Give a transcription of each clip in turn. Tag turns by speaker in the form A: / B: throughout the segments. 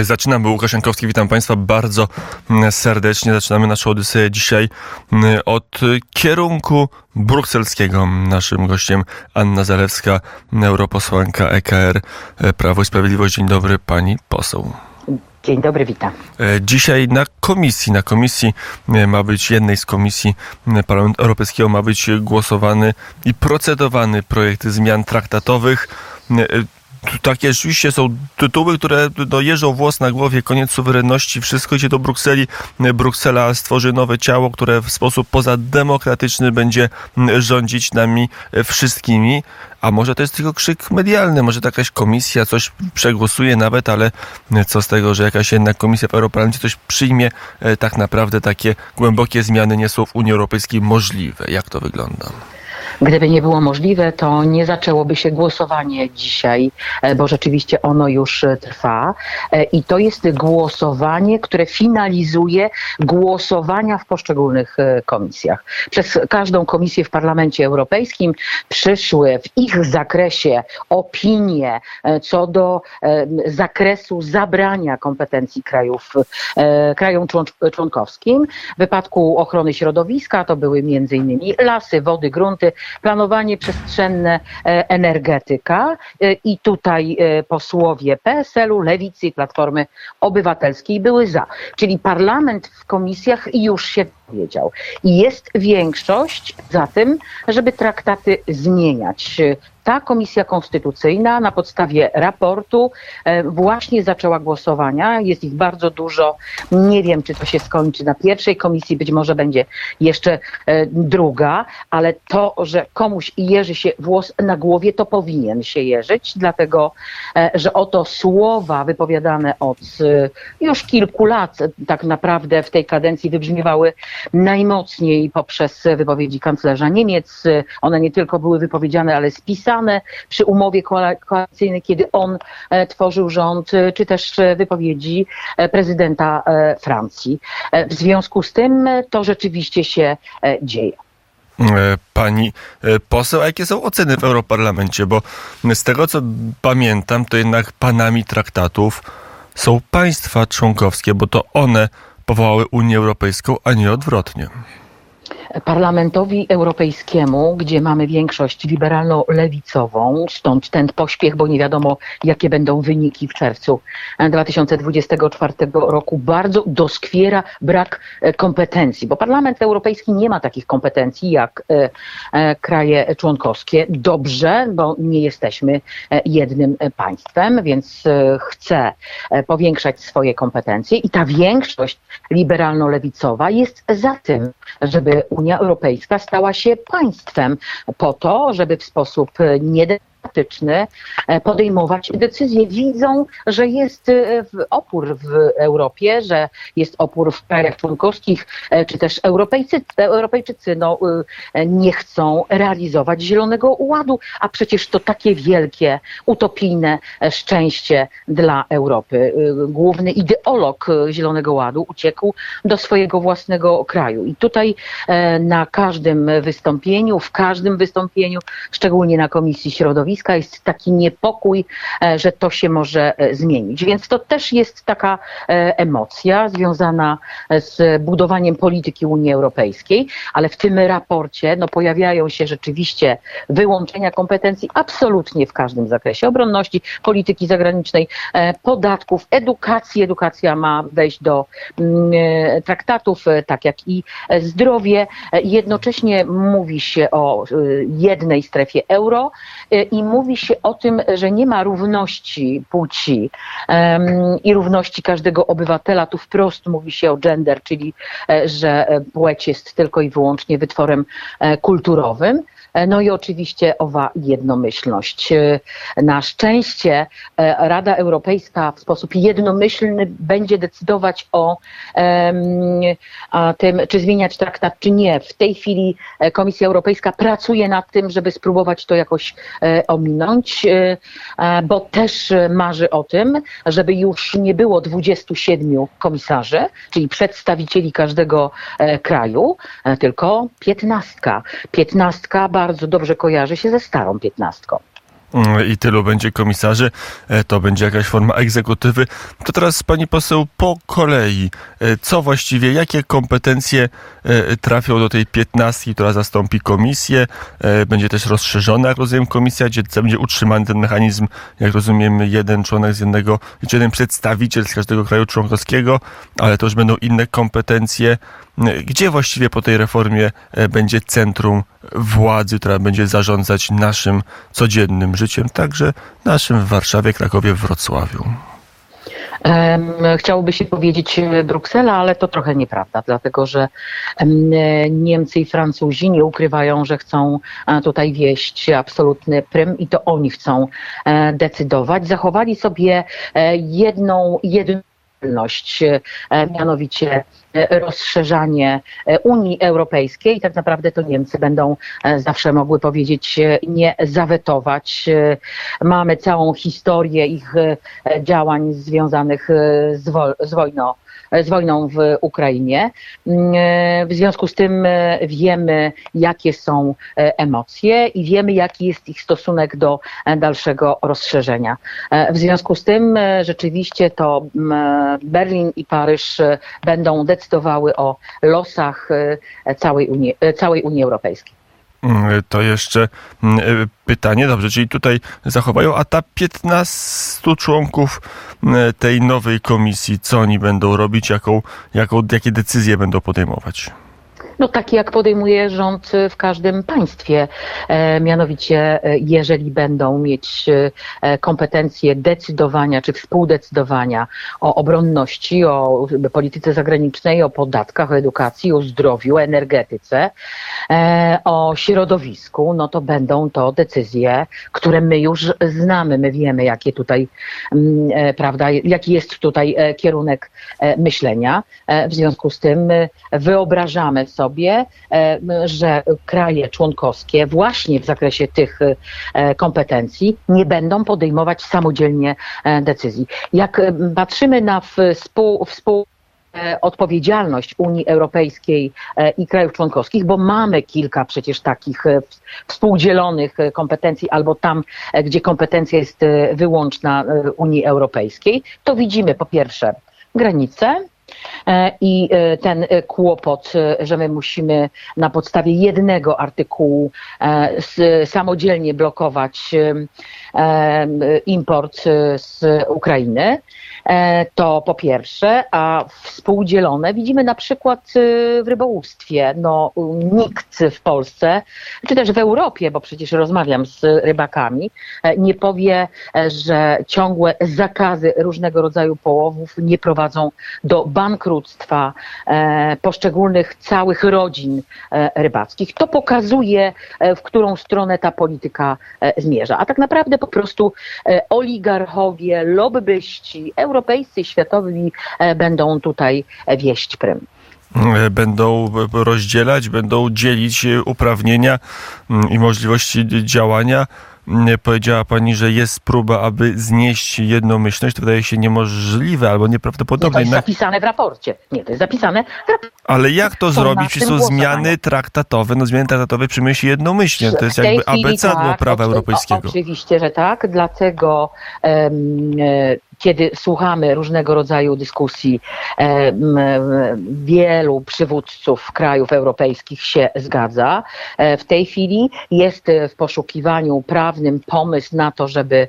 A: Zaczynamy. Łukasz Jankowski, witam Państwa bardzo serdecznie. Zaczynamy naszą odyseję dzisiaj od kierunku brukselskiego. Naszym gościem Anna Zalewska, europosłanka EKR Prawo i Sprawiedliwość. Dzień dobry, pani poseł.
B: Dzień dobry, witam.
A: Dzisiaj na komisji ma być, jednej z komisji Parlamentu Europejskiego ma być głosowany i procedowany projekt zmian traktatowych. Takie rzeczywiście są tytuły, które jeżą włos na głowie, koniec suwerenności, wszystko idzie do Brukseli. Bruksela stworzy nowe ciało, które w sposób pozademokratyczny będzie rządzić nami wszystkimi. A może to jest tylko krzyk medialny, może to jakaś komisja coś przegłosuje nawet, ale co z tego, że jakaś jednak komisja w Europarlamencie coś przyjmie, tak naprawdę takie głębokie zmiany nie są w Unii Europejskiej możliwe. Jak to wygląda?
B: Gdyby nie było możliwe, to nie zaczęłoby się głosowanie dzisiaj, bo rzeczywiście ono już trwa. I to jest głosowanie, które finalizuje głosowania w poszczególnych komisjach. Przez każdą komisję w Parlamencie Europejskim przyszły w ich zakresie opinie co do zakresu zabrania kompetencji krajom członkowskim. W wypadku ochrony środowiska to były m.in. lasy, wody, grunty, planowanie przestrzenne, energetyka i tutaj posłowie PSL-u, Lewicy i Platformy Obywatelskiej były za. Czyli parlament w komisjach już się powiedział. I jest większość za tym, żeby traktaty zmieniać. Ta Komisja Konstytucyjna na podstawie raportu właśnie zaczęła głosowania. Jest ich bardzo dużo. Nie wiem, czy to się skończy na pierwszej komisji, być może będzie jeszcze druga, ale to, że komuś jeży się włos na głowie, to powinien się jeżyć, dlatego, że oto słowa wypowiadane od już kilku lat tak naprawdę w tej kadencji wybrzmiewały najmocniej poprzez wypowiedzi kanclerza Niemiec. One nie tylko były wypowiedziane, ale spisane przy umowie koalicyjnej, kiedy on tworzył rząd, czy też wypowiedzi prezydenta Francji. W związku z tym to rzeczywiście się dzieje.
A: Pani poseł, a jakie są oceny w Europarlamencie? Bo z tego, co pamiętam, to jednak panami traktatów są państwa członkowskie, bo to one powołały Unię Europejską, a nie odwrotnie.
B: Parlamentowi Europejskiemu, gdzie mamy większość liberalno-lewicową, stąd ten pośpiech, bo nie wiadomo, jakie będą wyniki w czerwcu 2024 roku, bardzo doskwiera brak kompetencji, bo Parlament Europejski nie ma takich kompetencji jak kraje członkowskie. Dobrze, bo nie jesteśmy jednym państwem, więc chce powiększać swoje kompetencje i ta większość liberalno-lewicowa jest za tym, żeby Unia Europejska stała się państwem po to, żeby w sposób niedemokratyczny podejmować decyzje. Widzą, że jest opór w Europie, że jest opór w krajach członkowskich, czy też Europejczycy nie chcą realizować Zielonego Ładu, a przecież to takie wielkie, utopijne szczęście dla Europy. Główny ideolog Zielonego Ładu uciekł do swojego własnego kraju. I tutaj na każdym wystąpieniu, szczególnie na Komisji Środowiska, jest taki niepokój, że to się może zmienić. Więc to też jest taka emocja związana z budowaniem polityki Unii Europejskiej, ale w tym raporcie pojawiają się rzeczywiście wyłączenia kompetencji absolutnie w każdym zakresie. Obronności, polityki zagranicznej, podatków, edukacji. Edukacja ma wejść do traktatów, tak jak i zdrowie. Jednocześnie mówi się o jednej strefie euro i mówi się o tym, że nie ma równości płci i równości każdego obywatela. Tu wprost mówi się o gender, czyli że płeć jest tylko i wyłącznie wytworem kulturowym. No i oczywiście owa jednomyślność. Na szczęście Rada Europejska w sposób jednomyślny będzie decydować o tym, czy zmieniać traktat, czy nie. W tej chwili Komisja Europejska pracuje nad tym, żeby spróbować to jakoś ominąć, bo też marzy o tym, żeby już nie było 27 komisarzy, czyli przedstawicieli każdego kraju, tylko 15. 15 bardzo dobrze kojarzy się ze starą 15.
A: i tylu będzie komisarzy, to będzie jakaś forma egzekutywy. To teraz pani poseł po kolei. Co właściwie, jakie kompetencje trafią do tej 15, która zastąpi komisję? Będzie też rozszerzona, jak rozumiem, komisja, gdzie będzie utrzymany ten mechanizm, jak rozumiem, jeden członek z jednego, czy jeden przedstawiciel z każdego kraju członkowskiego, ale to już będą inne kompetencje. Gdzie właściwie po tej reformie będzie centrum władzy, która będzie zarządzać naszym codziennym życiem, także naszym w Warszawie, Krakowie, Wrocławiu?
B: Chciałoby się powiedzieć Bruksela, ale to trochę nieprawda, dlatego że Niemcy i Francuzi nie ukrywają, że chcą tutaj wieść absolutny prym i to oni chcą decydować. Zachowali sobie jedną mianowicie rozszerzanie Unii Europejskiej. Tak naprawdę to Niemcy będą zawsze mogły powiedzieć nie, zawetować. Mamy całą historię ich działań związanych z wojną w Ukrainie. W związku z tym wiemy, jakie są emocje i wiemy, jaki jest ich stosunek do dalszego rozszerzenia. W związku z tym rzeczywiście to Berlin i Paryż będą decydowały o losach całej Unii Europejskiej.
A: To jeszcze pytanie, dobrze, czyli tutaj zachowają, a ta 15 członków tej nowej komisji, co oni będą robić, jakie decyzje będą podejmować?
B: No takie jak podejmuje rząd w każdym państwie. Mianowicie, jeżeli będą mieć kompetencje decydowania czy współdecydowania o obronności, o polityce zagranicznej, o podatkach, o edukacji, o zdrowiu, o energetyce, o środowisku, no to będą to decyzje, które my już znamy. My wiemy, jakie tutaj, prawda, jaki jest tutaj kierunek myślenia. W związku z tym wyobrażamy sobie, że kraje członkowskie właśnie w zakresie tych kompetencji nie będą podejmować samodzielnie decyzji. Jak patrzymy na odpowiedzialność Unii Europejskiej i krajów członkowskich, bo mamy kilka przecież takich współdzielonych kompetencji, albo tam, gdzie kompetencja jest wyłączna Unii Europejskiej, to widzimy po pierwsze granice, i ten kłopot, że my musimy na podstawie jednego artykułu samodzielnie blokować import z Ukrainy, to po pierwsze, a współdzielone widzimy na przykład w rybołówstwie. No, nikt w Polsce, czy też w Europie, bo przecież rozmawiam z rybakami, nie powie, że ciągłe zakazy różnego rodzaju połowów nie prowadzą do bankructwa poszczególnych całych rodzin rybackich. To pokazuje, w którą stronę ta polityka zmierza. A tak naprawdę po prostu oligarchowie, lobbyści, europejscy i światowi będą tutaj wieść prym.
A: Będą rozdzielać, będą dzielić uprawnienia i możliwości działania. Powiedziała pani, że jest próba, aby znieść jednomyślność. To wydaje się niemożliwe albo nieprawdopodobne.
B: Nie, to jest zapisane w raporcie. Nie, to jest zapisane w raporcie.
A: Ale jak to zrobić? Przecież są zmiany traktatowe. No zmiany traktatowe przyjmuje się jednomyślnie. To jest jakby abecadło prawa europejskiego.
B: Oczywiście, że tak. Dlatego kiedy słuchamy różnego rodzaju dyskusji, wielu przywódców krajów europejskich się zgadza. W tej chwili jest w poszukiwaniu prawnym pomysł na to, żeby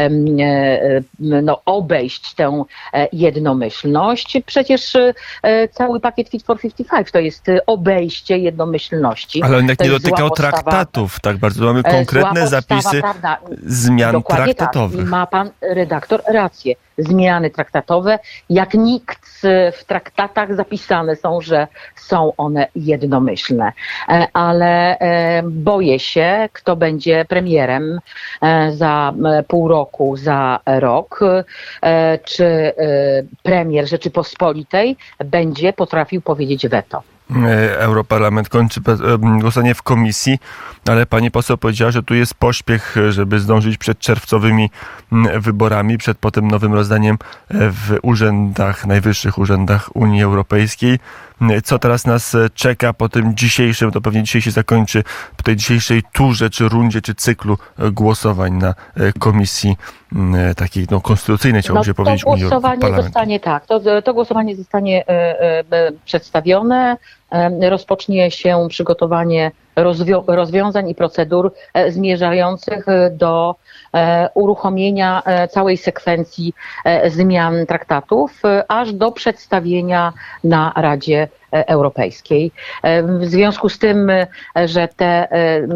B: obejść tę jednomyślność. Przecież cały pakiet Fit for 55 to jest obejście jednomyślności.
A: Ale on jak nie dotykał traktatów, tak bardzo mamy konkretne zapisy zmian traktatowych.
B: Tak. I ma pan redaktor rację. Zmiany traktatowe, jak nikt w traktatach zapisane są, że są one jednomyślne. Ale boję się, kto będzie premierem za pół roku, za rok, czy premier Rzeczypospolitej będzie potrafił powiedzieć weto.
A: Europarlament kończy głosowanie w komisji, ale pani poseł powiedziała, że tu jest pośpiech, żeby zdążyć przed czerwcowymi wyborami, przed potem nowym rozdaniem w urzędach, najwyższych urzędach Unii Europejskiej. Co teraz nas czeka po tym dzisiejszym, to pewnie dzisiaj się zakończy, po tej dzisiejszej turze, czy rundzie, czy cyklu głosowań na komisji takiej konstytucyjnej, chciałbym się powiedzieć, Unii Parlamentu.
B: To głosowanie zostanie przedstawione. Rozpocznie się przygotowanie rozwiązań i procedur zmierzających do uruchomienia całej sekwencji zmian traktatów, aż do przedstawienia na Radzie Europejskiej. W związku z tym, że te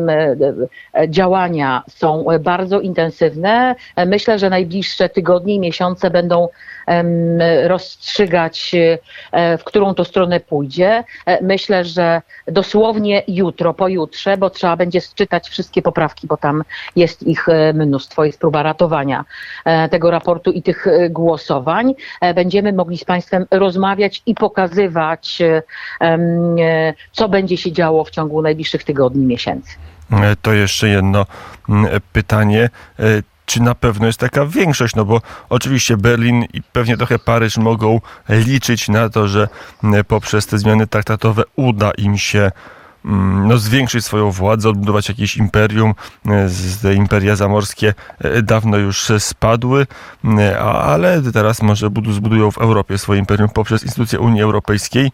B: działania są bardzo intensywne, myślę, że najbliższe tygodnie i miesiące będą rozstrzygać, w którą to stronę pójdzie. Myślę, że dosłownie jutro, pojutrze, bo trzeba będzie sczytać wszystkie poprawki, bo tam jest ich mnóstwo, jest próba ratowania tego raportu i tych głosowań. Będziemy mogli z Państwem rozmawiać i pokazywać, co będzie się działo w ciągu najbliższych tygodni, miesięcy.
A: To jeszcze jedno pytanie. Czy na pewno jest taka większość? No bo oczywiście Berlin i pewnie trochę Paryż mogą liczyć na to, że poprzez te zmiany traktatowe uda im się zwiększyć swoją władzę, odbudować jakieś imperium. Te imperia zamorskie dawno już spadły, ale teraz może zbudują w Europie swoje imperium poprzez instytucje Unii Europejskiej,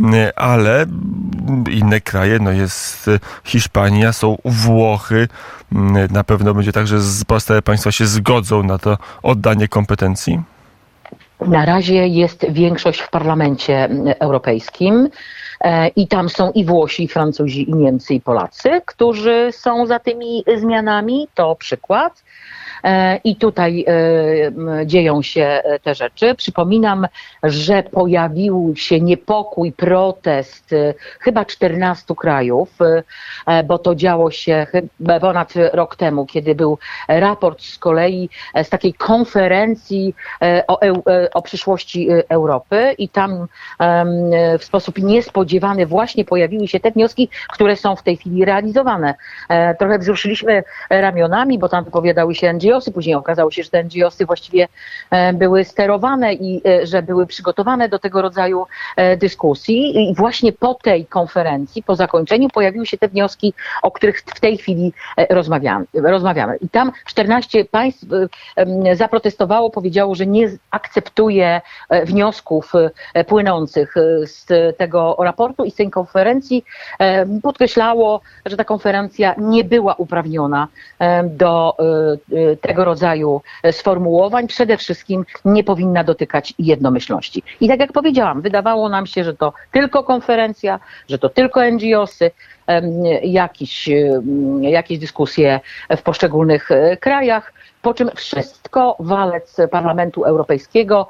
A: ale inne kraje, jest Hiszpania, są Włochy, na pewno będzie tak, że pozostałe państwa się zgodzą na to oddanie kompetencji.
B: Na razie jest większość w Parlamencie Europejskim i tam są i Włosi, i Francuzi, i Niemcy, i Polacy, którzy są za tymi zmianami. To przykład. I tutaj dzieją się te rzeczy. Przypominam, że pojawił się niepokój, protest chyba 14 krajów, bo to działo się ponad rok temu, kiedy był raport z kolei z takiej konferencji o przyszłości Europy i tam w sposób niespodziewany właśnie pojawiły się te wnioski, które są w tej chwili realizowane. Trochę wzruszyliśmy ramionami, bo tam wypowiadały się NGO-sy, później okazało się, że te NGO-sy właściwie były sterowane i że były przygotowane do tego rodzaju dyskusji. I właśnie po tej konferencji, po zakończeniu pojawiły się te wnioski, o których w tej chwili rozmawiamy. I tam 14 państw zaprotestowało, powiedziało, że nie akceptuje wniosków płynących z tego raportu i z tej konferencji. Podkreślało, że ta konferencja nie była uprawniona do tego rodzaju sformułowań. Przede wszystkim nie powinna dotykać jednomyślności. I tak jak powiedziałam, wydawało nam się, że to tylko konferencja, że to tylko NGO-sy, jakieś dyskusje w poszczególnych krajach, po czym wszystko walec Parlamentu Europejskiego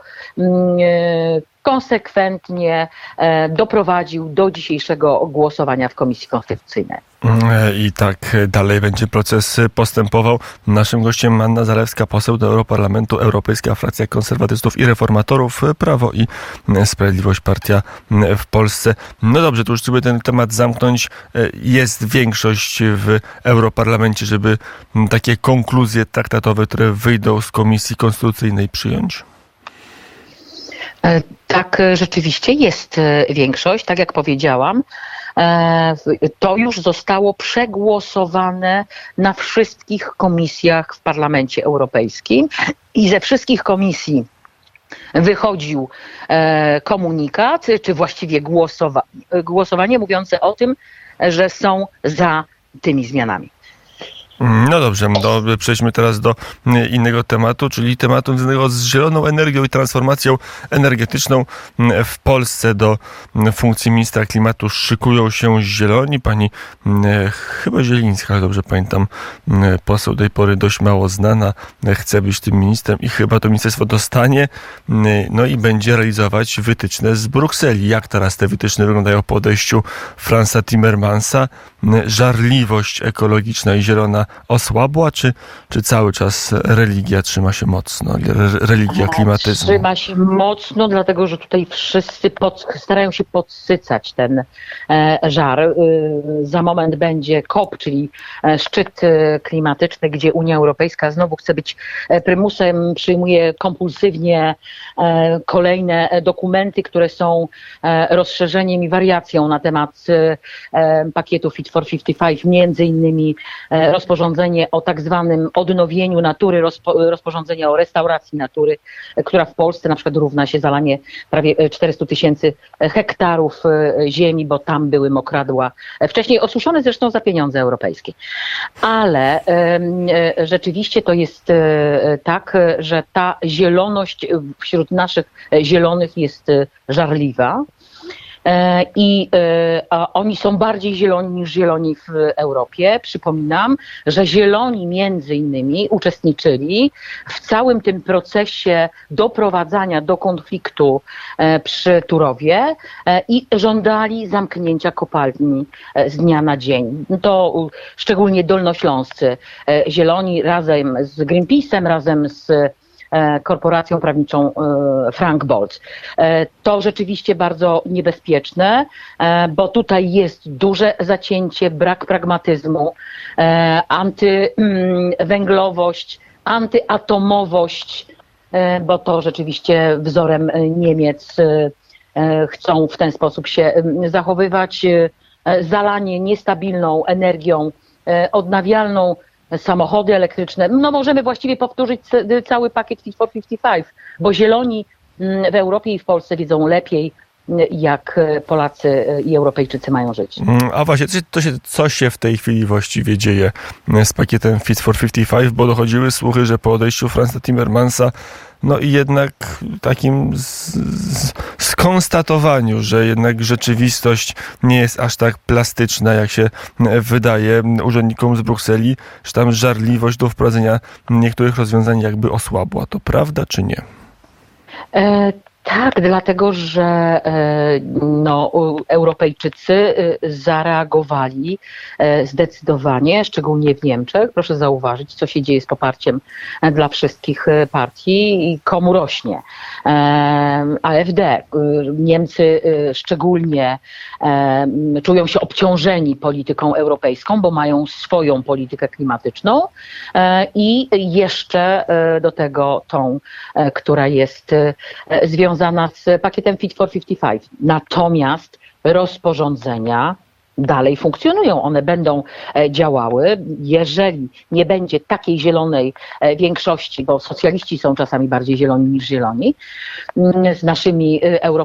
B: konsekwentnie doprowadził do dzisiejszego głosowania w Komisji Konstytucyjnej.
A: I tak dalej będzie proces postępował. Naszym gościem Anna Zalewska, poseł do Europarlamentu, Europejska Frakcja Konserwatystów i Reformatorów, Prawo i Sprawiedliwość, partia w Polsce. No dobrze, to już żeby ten temat zamknąć, jest większość w Europarlamencie, żeby takie konkluzje traktatowe, które wyjdą z Komisji Konstytucyjnej, przyjąć?
B: Tak, rzeczywiście jest większość, tak jak powiedziałam. To już zostało przegłosowane na wszystkich komisjach w Parlamencie Europejskim i ze wszystkich komisji wychodził komunikat, czy właściwie głosowanie mówiące o tym, że są za tymi zmianami.
A: No dobrze, przejdźmy teraz do innego tematu, czyli tematu związanego z zieloną energią i transformacją energetyczną. W Polsce do funkcji ministra klimatu szykują się zieloni. Pani chyba Zielińska, dobrze pamiętam, poseł tej pory dość mało znana, chce być tym ministrem i chyba to ministerstwo dostanie, no i będzie realizować wytyczne z Brukseli. Jak teraz te wytyczne wyglądają po odejściu Fransa Timmermansa? Żarliwość ekologiczna i zielona klimatyczna osłabła, czy cały czas religia trzyma się mocno? Religia klimatyzmu.
B: Trzyma się mocno, dlatego że tutaj wszyscy starają się podsycać ten żar. Za moment będzie COP, czyli szczyt klimatyczny, gdzie Unia Europejska znowu chce być prymusem, przyjmuje kompulsywnie kolejne dokumenty, które są rozszerzeniem i wariacją na temat pakietu Fit for 55, między innymi rozporządzenie o tak zwanym odnowieniu natury, rozporządzenie o restauracji natury, która w Polsce na przykład równa się zalanie prawie 400 000 hektarów ziemi, bo tam były mokradła, wcześniej osuszone zresztą za pieniądze europejskie. Ale rzeczywiście to jest tak, że ta zieloność wśród naszych zielonych jest żarliwa. Oni są bardziej zieloni niż zieloni w Europie. Przypominam, że zieloni między innymi uczestniczyli w całym tym procesie doprowadzania do konfliktu przy Turowie i żądali zamknięcia kopalni z dnia na dzień. To szczególnie dolnośląscy zieloni razem z Greenpeace'em, razem z korporacją prawniczą Frank Bolt. To rzeczywiście bardzo niebezpieczne, bo tutaj jest duże zacięcie, brak pragmatyzmu, antywęglowość, antyatomowość, bo to rzeczywiście wzorem Niemiec chcą w ten sposób się zachowywać. Zalanie niestabilną energią odnawialną, samochody elektryczne. No możemy właściwie powtórzyć cały pakiet Fit for 55, bo zieloni w Europie i w Polsce wiedzą lepiej, jak Polacy i Europejczycy mają żyć.
A: A właśnie, co się w tej chwili właściwie dzieje z pakietem Fit for 55, bo dochodziły słuchy, że po odejściu Franza Timmermansa, no i jednak takim skonstatowaniu, że jednak rzeczywistość nie jest aż tak plastyczna, jak się wydaje urzędnikom z Brukseli, że tam żarliwość do wprowadzenia niektórych rozwiązań jakby osłabła. To prawda czy nie?
B: Tak, dlatego że Europejczycy zareagowali zdecydowanie, szczególnie w Niemczech. Proszę zauważyć, co się dzieje z poparciem dla wszystkich partii i komu rośnie. AfD. Niemcy szczególnie czują się obciążeni polityką europejską, bo mają swoją politykę klimatyczną i jeszcze do tego tą, która jest związana z pakietem Fit for 55. Natomiast rozporządzenia dalej funkcjonują. One będą działały. Jeżeli nie będzie takiej zielonej większości, bo socjaliści są czasami bardziej zieloni niż zieloni, z naszymi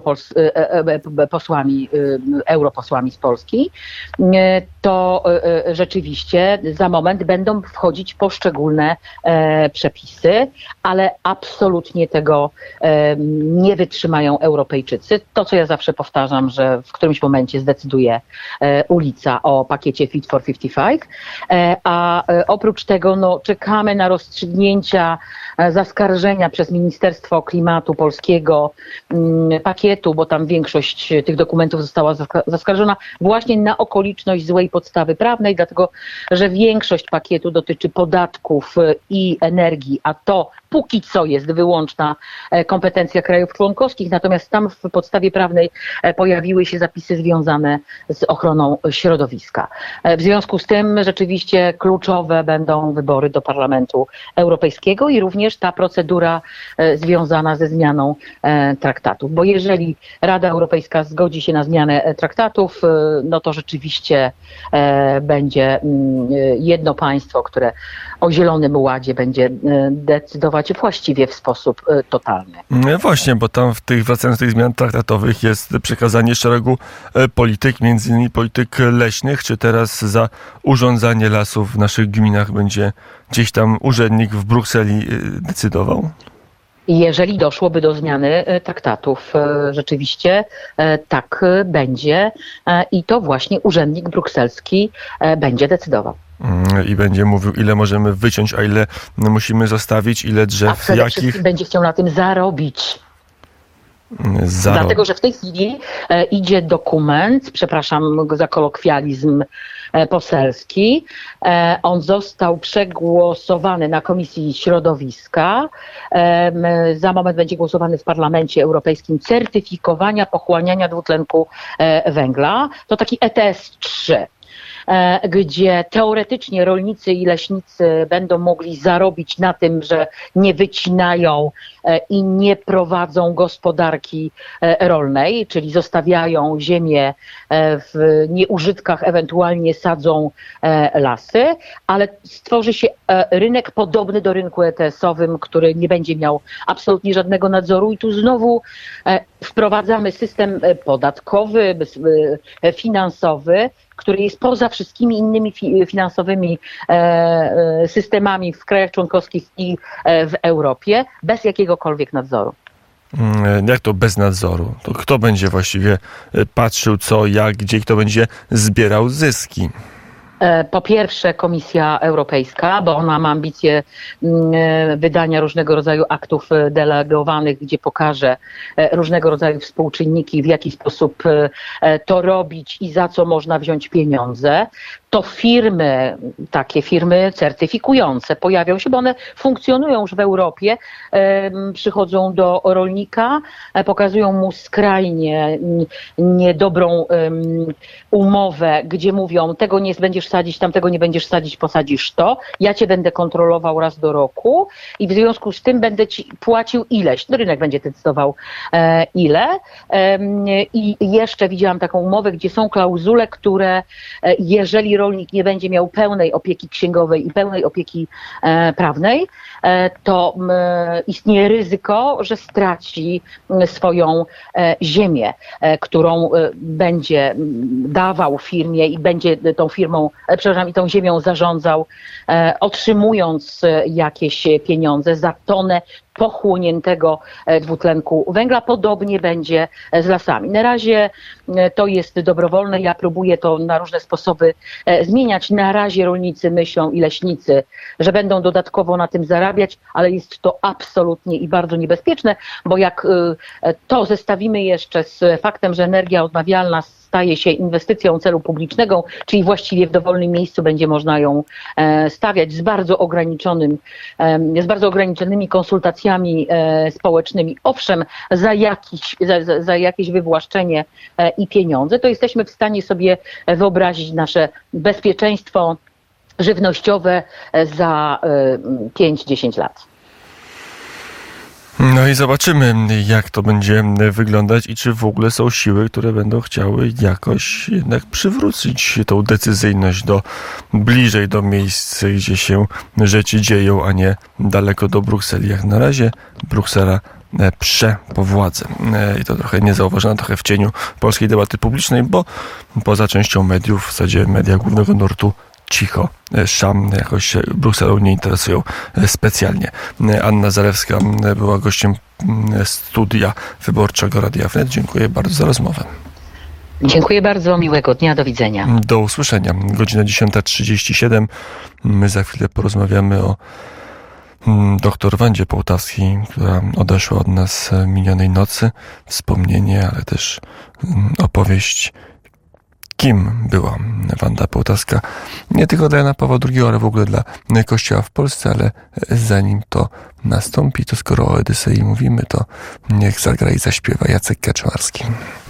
B: europosłami z Polski, to rzeczywiście za moment będą wchodzić poszczególne przepisy, ale absolutnie tego nie wytrzymają Europejczycy. To, co ja zawsze powtarzam, że w którymś momencie zdecyduje ulica o pakiecie Fit for 55, a oprócz tego czekamy na rozstrzygnięcia zaskarżenia przez Ministerstwo Klimatu polskiego pakietu, bo tam większość tych dokumentów została zaskarżona właśnie na okoliczność złej podstawy prawnej, dlatego że większość pakietu dotyczy podatków i energii, a to póki co jest wyłączna kompetencja krajów członkowskich, natomiast tam w podstawie prawnej pojawiły się zapisy związane z ochroną środowiska. W związku z tym rzeczywiście kluczowe będą wybory do Parlamentu Europejskiego i również ta procedura związana ze zmianą traktatów, bo jeżeli Rada Europejska zgodzi się na zmianę traktatów, no to rzeczywiście będzie jedno państwo, które o Zielonym Ładzie będzie decydować właściwie w sposób totalny.
A: Właśnie, bo tam wracając do tych zmian traktatowych jest przekazanie szeregu polityk, między innymi polityk leśnych. Czy teraz za urządzanie lasów w naszych gminach będzie gdzieś tam urzędnik w Brukseli decydował?
B: Jeżeli doszłoby do zmiany traktatów, rzeczywiście tak będzie i to właśnie urzędnik brukselski będzie decydował.
A: I będzie mówił, ile możemy wyciąć, a ile musimy zostawić, ile drzew,
B: a przede wszystkim będzie chciał na tym zarobić. Dlatego, że w tej chwili idzie dokument, przepraszam za kolokwializm, poselski. On został przegłosowany na Komisji Środowiska. Za moment będzie głosowany w Parlamencie Europejskim certyfikowania pochłaniania dwutlenku węgla. To taki ETS-3. Gdzie teoretycznie rolnicy i leśnicy będą mogli zarobić na tym, że nie wycinają i nie prowadzą gospodarki rolnej, czyli zostawiają ziemię w nieużytkach, ewentualnie sadzą lasy, ale stworzy się rynek podobny do rynku ETS-owym, który nie będzie miał absolutnie żadnego nadzoru i tu znowu wprowadzamy system podatkowy, finansowy, który jest poza wszystkimi innymi finansowymi systemami w krajach członkowskich i w Europie, bez jakiegokolwiek nadzoru.
A: Jak to bez nadzoru? To kto będzie właściwie patrzył co, jak, gdzie, kto będzie zbierał zyski?
B: Po pierwsze Komisja Europejska, bo ona ma ambicje wydania różnego rodzaju aktów delegowanych, gdzie pokaże różnego rodzaju współczynniki, w jaki sposób to robić i za co można wziąć pieniądze. To firmy, takie firmy certyfikujące pojawią się, bo one funkcjonują już w Europie, przychodzą do rolnika, pokazują mu skrajnie niedobrą umowę, gdzie mówią, tego nie będziesz sadzić, tamtego nie będziesz sadzić, posadzisz to, ja cię będę kontrolował raz do roku i w związku z tym będę ci płacił ileś. Rynek będzie decydował ile. I jeszcze widziałam taką umowę, gdzie są klauzule, które jeżeli rolnik nie będzie miał pełnej opieki księgowej i pełnej opieki prawnej, to istnieje ryzyko, że straci swoją ziemię, którą będzie dawał firmie i będzie tą firmą, przepraszam, i tą ziemią zarządzał, otrzymując jakieś pieniądze za tonę pochłoniętego dwutlenku węgla. Podobnie będzie z lasami. Na razie to jest dobrowolne. Ja próbuję to na różne sposoby zmieniać. Na razie rolnicy myślą i leśnicy, że będą dodatkowo na tym zarabiać, ale jest to absolutnie i bardzo niebezpieczne, bo jak to zestawimy jeszcze z faktem, że energia odnawialna staje się inwestycją celu publicznego, czyli właściwie w dowolnym miejscu będzie można ją stawiać z bardzo ograniczonymi konsultacjami społecznymi. Owszem, za jakieś wywłaszczenie i pieniądze, to jesteśmy w stanie sobie wyobrazić nasze bezpieczeństwo żywnościowe za 5-10 lat.
A: No i zobaczymy, jak to będzie wyglądać i czy w ogóle są siły, które będą chciały jakoś jednak przywrócić tą decyzyjność bliżej do miejsc, gdzie się rzeczy dzieją, a nie daleko do Brukseli. Jak na razie Bruksela prze po władzę. I to trochę niezauważone, trochę w cieniu polskiej debaty publicznej, bo poza częścią mediów, w zasadzie media głównego nurtu, cicho. Szam jakoś się Brukselą nie interesują specjalnie. Anna Zalewska była gościem studia wyborczego Radia Wnet. Dziękuję bardzo za rozmowę.
B: Dziękuję bardzo, miłego dnia, do widzenia.
A: Do usłyszenia. Godzina 10:37. My za chwilę porozmawiamy o doktor Wandzie Połtawskiej, która odeszła od nas minionej nocy. Wspomnienie, ale też opowieść, kim była Wanda Połtawska, nie tylko dla Jana Pawła II, ale w ogóle dla Kościoła w Polsce, ale zanim to nastąpi, to skoro o Edysei mówimy, to niech zagra i zaśpiewa Jacek Kaczmarski.